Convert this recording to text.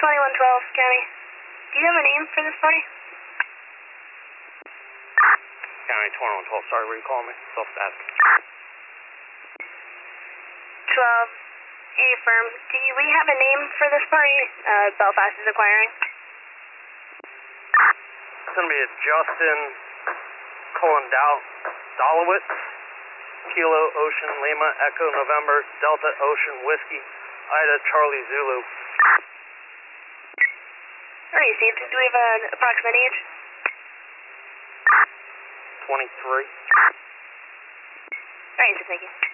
2112, County. Do you have a name for this party? County 2112, sorry, were you calling me? Self-staff. 12, affirm. Do we have a name for this party Belfast is acquiring? It's going to be a Justin Dolowitz, Kilo Ocean Lima Echo November Delta Ocean Whiskey Ida Charlie Zulu. Alright, Steve. Do we have an approximate age? 23. Alright, so thank you.